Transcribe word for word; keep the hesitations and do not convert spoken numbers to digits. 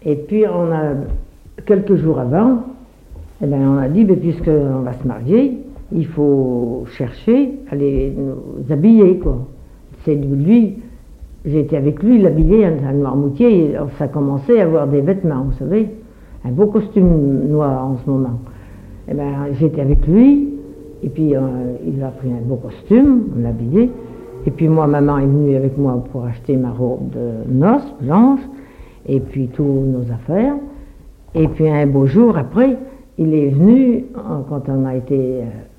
Et puis, on a, quelques jours avant, eh ben, on a dit, ben, puisqu'on va se marier, il faut chercher à les, nous habiller, quoi. C'est lui, j'ai été avec lui, l'habiller à Noirmoutier, et ça commençait à avoir des vêtements, vous savez, un beau costume noir en ce moment. Eh ben, j'étais avec lui, et puis euh, il a pris un beau costume, on l'a habillé, et puis moi, maman est venue avec moi pour acheter ma robe de noces blanche, et puis toutes nos affaires, et puis un beau jour après, il est venu, quand on a été